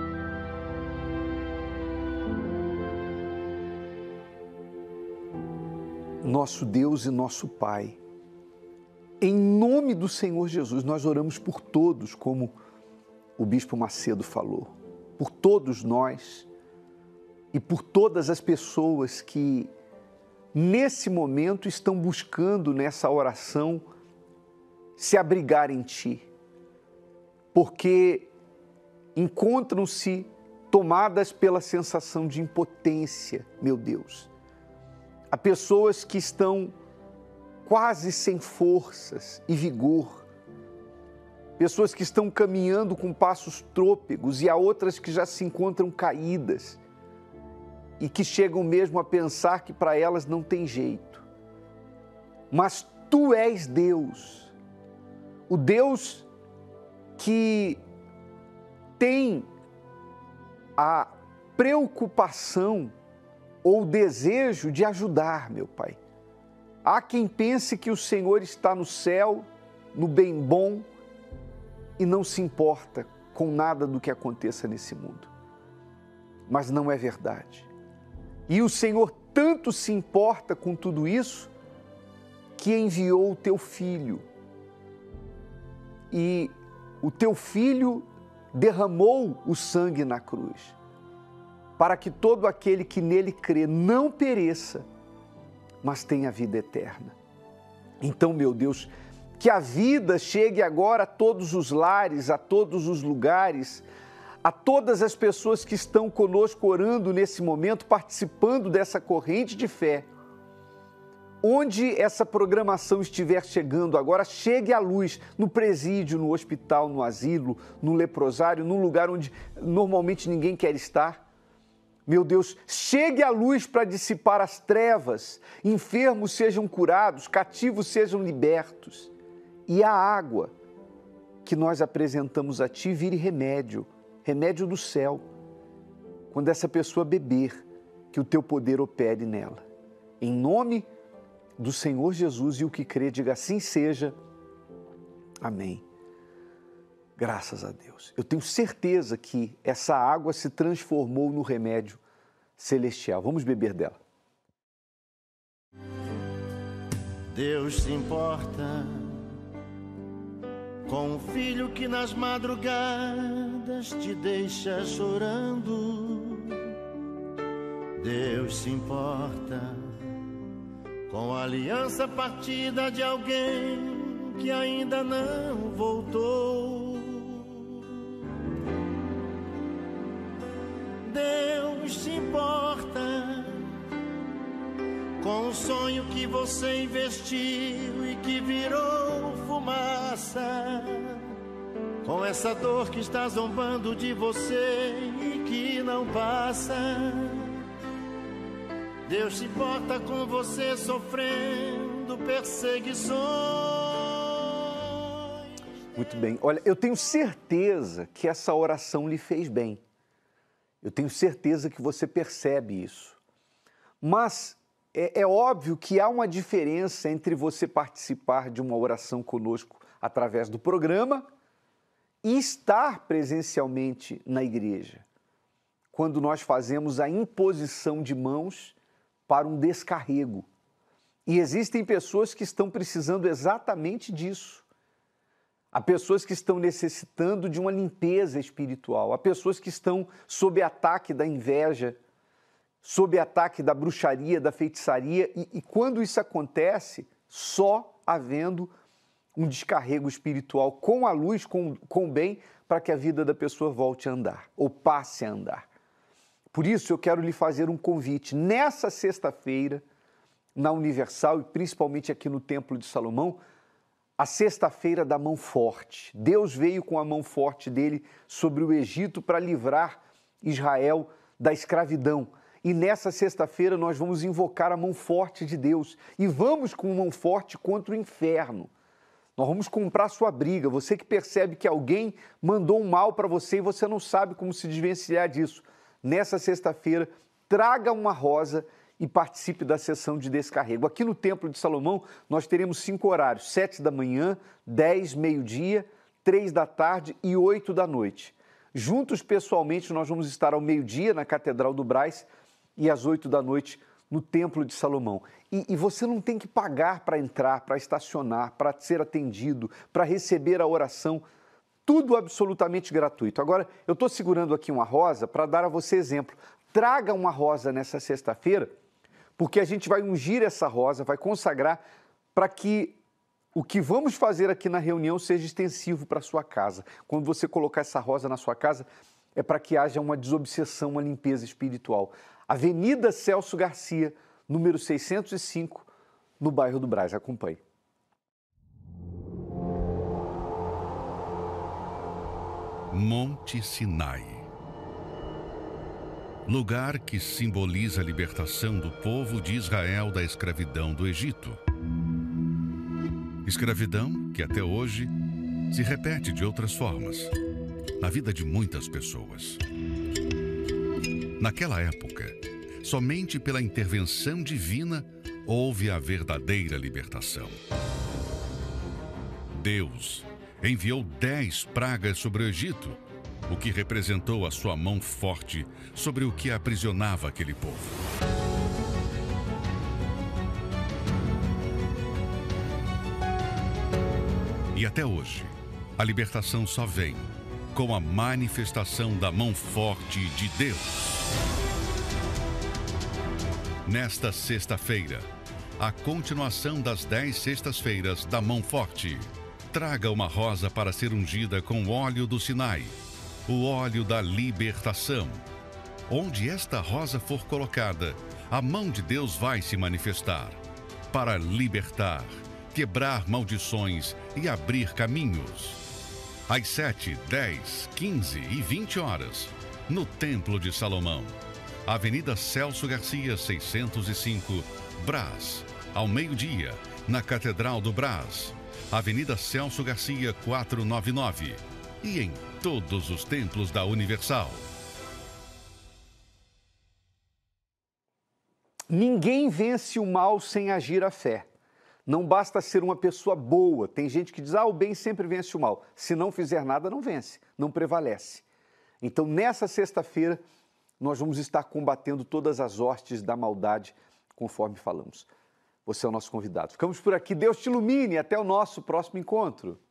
Nosso Deus e nosso Pai, em nome do Senhor Jesus, nós oramos por todos, como o Bispo Macedo falou, por todos nós e por todas as pessoas que, nesse momento, estão buscando nessa oração se abrigar em Ti, porque encontram-se tomadas pela sensação de impotência, meu Deus. Há pessoas que estão quase sem forças e vigor, pessoas que estão caminhando com passos trôpegos e há outras que já se encontram caídas e que chegam mesmo a pensar que para elas não tem jeito. Mas Tu és Deus, o Deus que tem a preocupação ou o desejo de ajudar, meu Pai. Há quem pense que o Senhor está no céu, no bem bom, e não se importa com nada do que aconteça nesse mundo. Mas não é verdade. E o Senhor tanto se importa com tudo isso, que enviou o Teu Filho. E o Teu Filho derramou o sangue na cruz, para que todo aquele que nele crê não pereça, mas tenha vida eterna. Então, meu Deus, que a vida chegue agora a todos os lares, a todos os lugares, a todas as pessoas que estão conosco orando nesse momento, participando dessa corrente de fé. Onde essa programação estiver chegando agora, chegue à luz no presídio, no hospital, no asilo, no leprosário, num lugar onde normalmente ninguém quer estar. Meu Deus, chegue a luz para dissipar as trevas, enfermos sejam curados, cativos sejam libertos. E a água que nós apresentamos a Ti vire remédio, remédio do céu. Quando essa pessoa beber, que o Teu poder opere nela. Em nome do Senhor Jesus, e o que crê, diga assim seja. Amém. Graças a Deus. Eu tenho certeza que essa água se transformou no remédio celestial. Vamos beber dela. Deus se importa com um filho que nas madrugadas te deixa chorando. Deus se importa com a aliança partida de alguém que ainda não voltou. Deus se importa com o sonho que você investiu e que virou fumaça, com essa dor que está zombando de você e que não passa. Deus se importa com você sofrendo perseguições. Muito bem. Olha, eu tenho certeza que essa oração lhe fez bem. Eu tenho certeza que você percebe isso. Mas é, é óbvio que há uma diferença entre você participar de uma oração conosco através do programa e estar presencialmente na igreja, quando nós fazemos a imposição de mãos para um descarrego. E existem pessoas que estão precisando exatamente disso. Há pessoas que estão necessitando de uma limpeza espiritual. Há pessoas que estão sob ataque da inveja, sob ataque da bruxaria, da feitiçaria. E, e quando isso acontece, só havendo um descarrego espiritual com a luz, com, com o bem, para que a vida da pessoa volte a andar, ou passe a andar. Por isso, eu quero lhe fazer um convite. Nessa sexta-feira, na Universal, e principalmente aqui no Templo de Salomão, a sexta-feira da mão forte. Deus veio com a mão forte dele sobre o Egito para livrar Israel da escravidão. E nessa sexta-feira nós vamos invocar a mão forte de Deus e vamos com mão forte contra o inferno. Nós vamos comprar sua briga. Você que percebe que alguém mandou um mal para você e você não sabe como se desvencilhar disso. Nessa sexta-feira, traga uma rosa e participe da sessão de descarrego. Aqui no Templo de Salomão, nós teremos cinco horários: sete da manhã, dez, meio-dia, três da tarde e oito da noite. Juntos, pessoalmente, nós vamos estar ao meio-dia na Catedral do Brás e às oito da noite no Templo de Salomão. E, e você não tem que pagar para entrar, para estacionar, para ser atendido, para receber a oração. Tudo absolutamente gratuito. Agora, eu estou segurando aqui uma rosa para dar a você exemplo. Traga uma rosa nessa sexta-feira, porque a gente vai ungir essa rosa, vai consagrar para que o que vamos fazer aqui na reunião seja extensivo para a sua casa. Quando você colocar essa rosa na sua casa, é para que haja uma desobsessão, uma limpeza espiritual. Avenida Celso Garcia, número seiscentos e cinco, no bairro do Brás. Acompanhe. Monte Sinai. Lugar que simboliza a libertação do povo de Israel da escravidão do Egito. Escravidão que até hoje se repete de outras formas na vida de muitas pessoas. Naquela época, somente pela intervenção divina houve a verdadeira libertação. Deus enviou dez pragas sobre o Egito, o que representou a sua mão forte sobre o que aprisionava aquele povo. E até hoje, a libertação só vem com a manifestação da mão forte de Deus. Nesta sexta-feira, a continuação das dez sextas-feiras da mão forte. Traga uma rosa para ser ungida com o óleo do Sinai, o óleo da libertação. Onde esta rosa for colocada, a mão de Deus vai se manifestar para libertar, quebrar maldições e abrir caminhos. Às sete, dez, quinze e vinte horas, no Templo de Salomão, Avenida Celso Garcia, seiscentos e cinco, Brás. Ao meio-dia, na Catedral do Brás, Avenida Celso Garcia, quatrocentos e noventa e nove. E em todos os templos da Universal. Ninguém vence o mal sem agir a fé. Não basta ser uma pessoa boa. Tem gente que diz, ah, o bem sempre vence o mal. Se não fizer nada, não vence, não prevalece. Então, nessa sexta-feira, nós vamos estar combatendo todas as hostes da maldade, conforme falamos. Você é o nosso convidado. Ficamos por aqui. Deus te ilumine. Até o nosso próximo encontro.